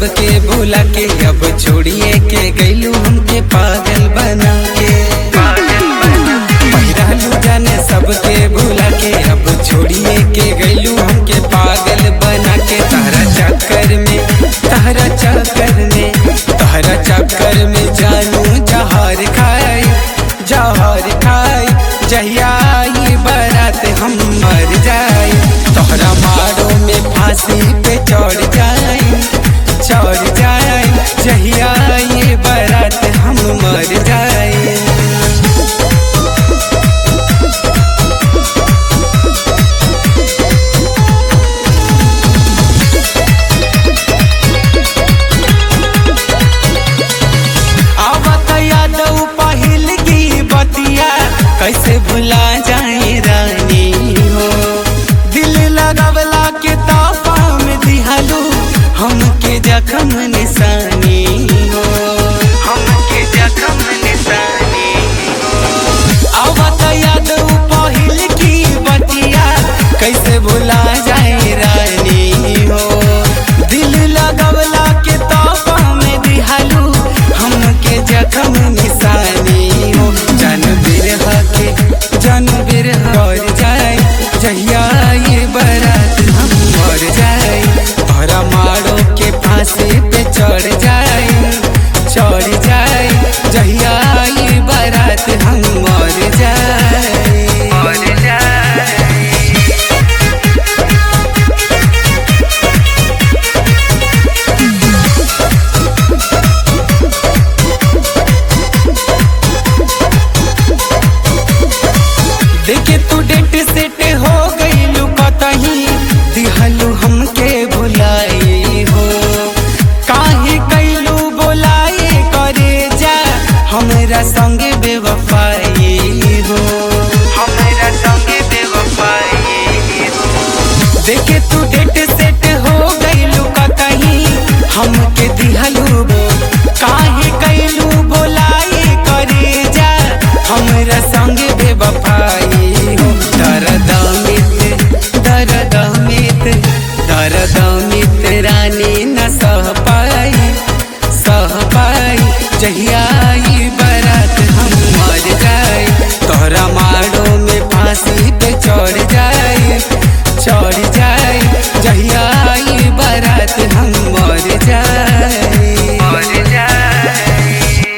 सबके भूला के अब छोड़िए के गईलू हमके पागल बना के। पहिरालू जाने सबके भूला के अब छोड़िए के गईलू हमके पागल बना के। तहरा चक्कर में जानू जहर खाई जहिया ये बारात हम मर जाए। तोहरा मारो में फांसी पे चढ़ जाए जहिया ये बारात हम मर जाए। कैसे भुला जाए रानी हो, दिल लगावला के तापा में दिहालू हमके जखम निशानी हो, हमके जखम निशानी हो। आवत याद पहिल की बतिया कैसे भुला जाए रानी हो, दिल लगावला के तापा में दिहालू हमके जखम निशानी हो। जानवीर मर जाए जहिया ये बारात हम मर जाए। तोहरा मारो के फांसी पे चढ़ जाए जहिया ये बारात हम मर जाए। देखे तू डेट सेट हो गईलू कतही दिहलू हमके भुलाई हो, काहे कैलू बोलाए करे जा हमरा संगे बेवफाई हो, हमरा संगे बेवफाई हो। देखे तू डेट सेट हो गईलू कतही हमके दिहलू काहे